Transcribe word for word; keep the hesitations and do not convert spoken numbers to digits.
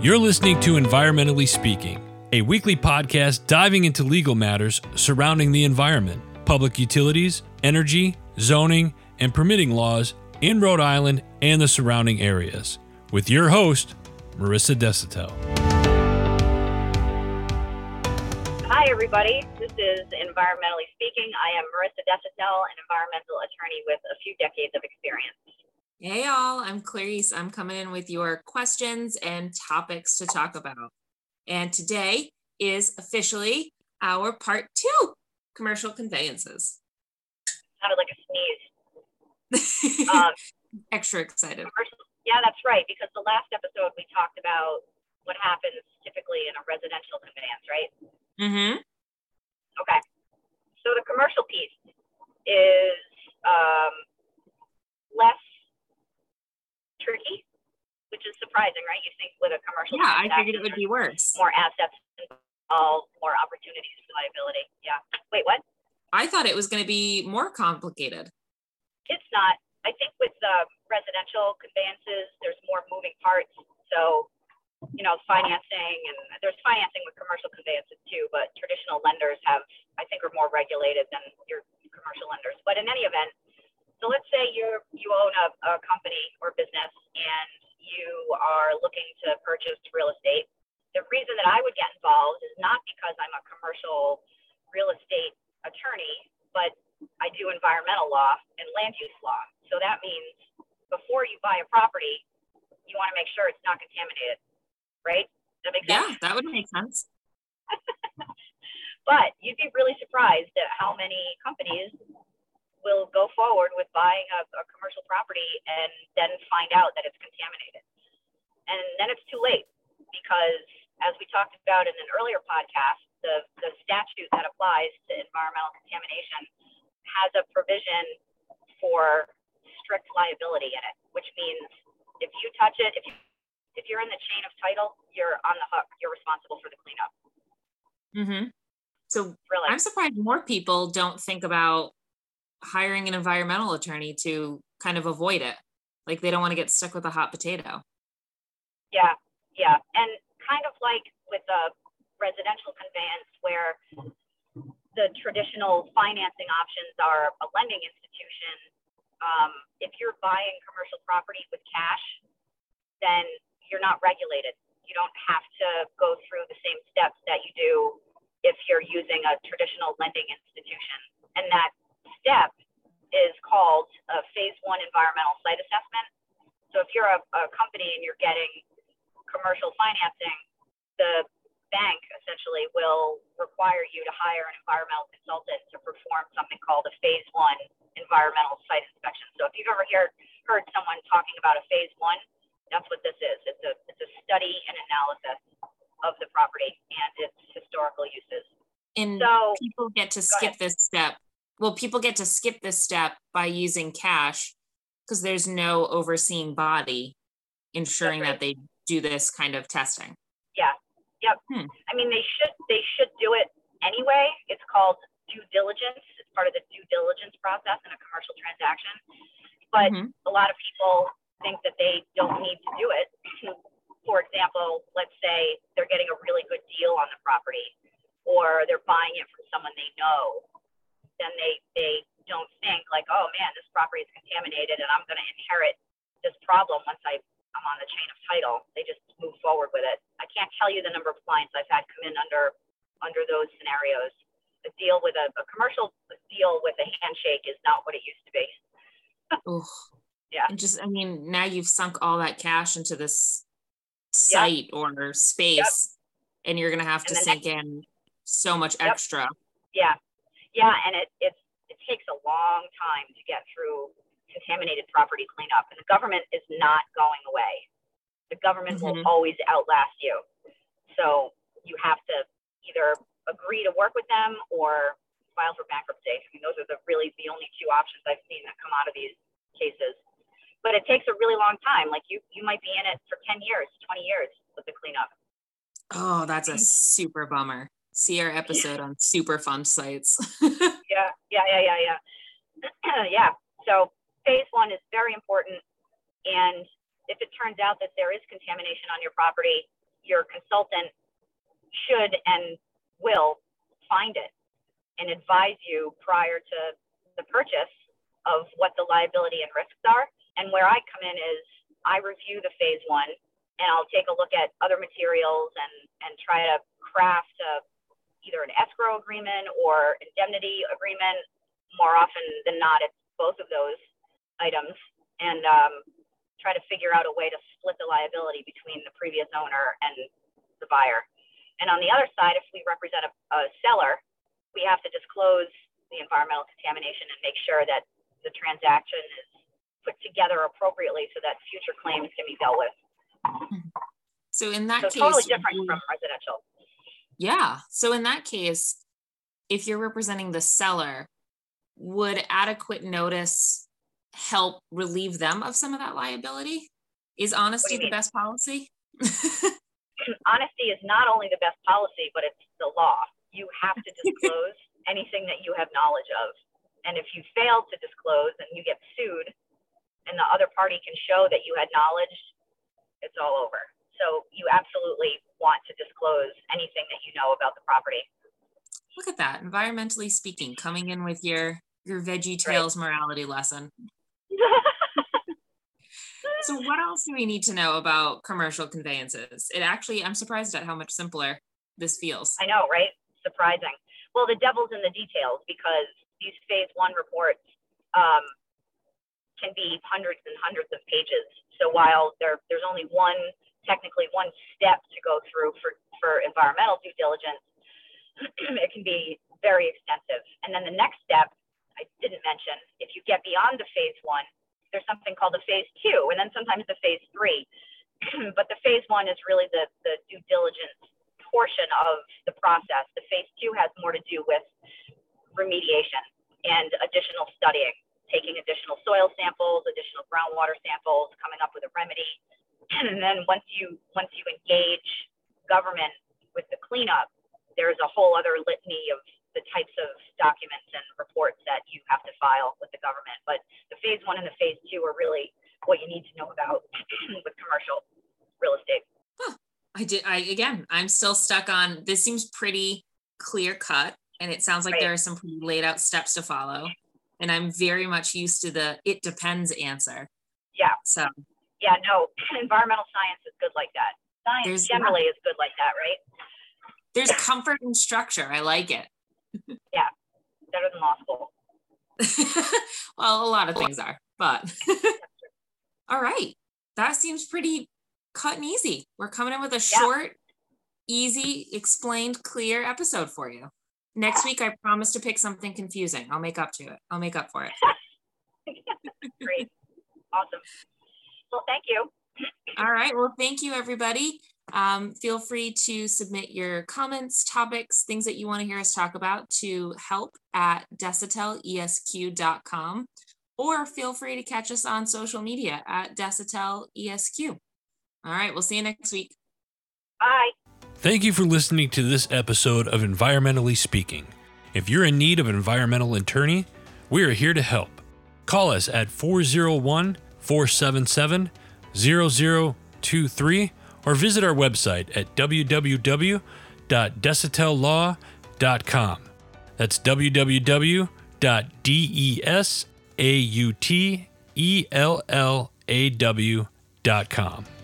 You're listening to Environmentally Speaking, a weekly podcast diving into legal matters surrounding the environment, public utilities, energy, zoning, and permitting laws in Rhode Island and the surrounding areas, with your host, Marissa Desitel. Hi, everybody. This is Environmentally Speaking. I am Marissa Desitel, an environmental attorney with a few decades of experience. Hey all, I'm Clarice. I'm coming in with your questions and topics to talk about. And today is officially our part two, commercial conveyances. Sounded like a sneeze. um, Extra excited. Yeah, that's right, because the last episode we talked about what happens typically in a residential conveyance, right? Mm-hmm. Okay. So the commercial piece is um, less tricky, which is surprising, right? You think with a commercial yeah, I figured it would be worse. More assets involved, more opportunities for liability. Yeah. Wait, what? I thought it was going to be more complicated. It's not. I think with uh, residential conveyances, there's more moving parts. So, you know, financing, and there's financing with commercial conveyances too, but traditional lenders have, I think, are more regulated than your commercial lenders. But in any event, so let's say you're, you own a, a company or business and you are looking to purchase real estate. The reason that I would get involved is not because I'm a commercial real estate attorney, but I do environmental law and land use law. So that means before you buy a property, you want to make sure it's not contaminated, right? Does that make sense? Yeah, that would make sense. But you'd be really surprised at how many companies will go forward with buying a, a commercial property and then find out that it's contaminated. And then it's too late, because as we talked about in an earlier podcast, the, the statute that applies to environmental contamination has a provision for strict liability in it, which means if you touch it, if you, if you're in the chain of title, you're on the hook. You're responsible for the cleanup. Mm-hmm. So really? I'm surprised more people don't think about hiring an environmental attorney to kind of avoid it. Like they don't want to get stuck with a hot potato. Yeah, yeah. And kind of like with a residential conveyance where the traditional financing options are a lending institution, um, if you're buying commercial property with cash, then you're not regulated. You don't have to go through the same steps that you do if you're using a traditional lending institution. And that step is called a phase one environmental site assessment. So if you're a, a company and you're getting commercial financing, the bank essentially will require you to hire an environmental consultant to perform something called a phase one environmental site inspection. So if you've ever heard, heard someone talking about a phase one, that's what this is. It's a, it's a study and analysis of the property and its historical uses. And so, people get to skip this step. Well, people get to skip this step by using cash because there's no overseeing body ensuring right. that they do this kind of testing. Yeah. Yep. Hmm. I mean, they should they should do it anyway. It's called due diligence. It's part of the due diligence process in a commercial transaction. But mm-hmm. a lot of people think that they don't need to do it. For example, let's say they're getting a really good deal on the property, or they're buying it from someone they know. Then they, they don't think like, oh man, this property is contaminated and I'm going to inherit this problem once I, I'm on the chain of title. They just move forward with it. I can't tell you the number of clients I've had come in under under those scenarios. A deal with a, a commercial deal with a handshake is not what it used to be. Ooh. Yeah. And just, I mean, now you've sunk all that cash into this site yep. or space, yep. and you're going to have to sink next, in so much yep. extra. Yeah. Yeah, and it, it it takes a long time to get through contaminated property cleanup, and the government is not going away. The government mm-hmm. will always outlast you. So you have to either agree to work with them or file for bankruptcy. I mean, those are the really the only two options I've seen that come out of these cases. But it takes a really long time. Like you, you might be in it for ten years, twenty years with the cleanup. Oh, that's a super bummer. See our episode on Superfund sites. yeah, yeah, yeah, yeah, yeah. yeah. So phase one is very important. And if it turns out that there is contamination on your property, your consultant should and will find it and advise you prior to the purchase of what the liability and risks are. And where I come in is I review the phase one, and I'll take a look at other materials and, and try to craft a, either an escrow agreement or indemnity agreement. More often than not, it's both of those items, and um, try to figure out a way to split the liability between the previous owner and the buyer. And on the other side, if we represent a, a seller, we have to disclose the environmental contamination and make sure that the transaction is put together appropriately so that future claims can be dealt with. So in that so case, totally different from residential. Yeah. So in that case, if you're representing the seller, would adequate notice help relieve them of some of that liability? Is honesty the best policy? Honesty is not only the best policy, but it's the law. You have to disclose anything that you have knowledge of. And if you fail to disclose and you get sued and the other party can show that you had knowledge, it's all over. So you absolutely want to disclose anything that you know about the property. Look at that. Environmentally speaking, coming in with your, your Veggie Tales right. morality lesson. So what else do we need to know about commercial conveyances? It actually, I'm surprised at how much simpler this feels. I know, right? Surprising. Well, the devil's in the details, because these phase one reports um, can be hundreds and hundreds of pages. So while there, there's only one, technically one step to go through for, for environmental due diligence, it can be very extensive. And then the next step, I didn't mention, if you get beyond the phase one, there's something called the phase two, and then sometimes the phase three. But the phase one is really the, the due diligence portion of the process. The phase two has more to do with remediation and additional studying, taking additional soil samples, additional groundwater samples, coming up with a remedy. And then once you once you engage government with the cleanup, there's a whole other litany of the types of documents and reports that you have to file with the government. But the phase one and the phase two are really what you need to know about with commercial real estate. Huh. I did. I again, I'm still stuck on. This seems pretty clear cut, and it sounds like right. there are some pretty laid out steps to follow. And I'm very much used to the "it depends" answer. Yeah. So. Yeah. No. Environmental science is good like that. Science There's generally that. is good like that, right? There's comfort in structure. I like it. Yeah, better than law school. Well, a lot of things are, but all right. That seems pretty cut and easy. We're coming in with a short, yeah. easy, explained, clear episode for you. Next week, I promise to pick something confusing. I'll make up to it. I'll make up for it. Great. Awesome. Well, thank you. All right. Well, thank you, everybody. Um, feel free to submit your comments, topics, things that you want to hear us talk about to help at desitel esq dot com, or feel free to catch us on social media at desitel esq. All right, we'll see you next week. Bye. Thank you for listening to this episode of Environmentally Speaking. If you're in need of an environmental attorney, we are here to help. Call us at four oh one, four seven seven, zero zero two three or visit our website at w w w dot desitel law dot com. That's w w w dot desitel law dot com.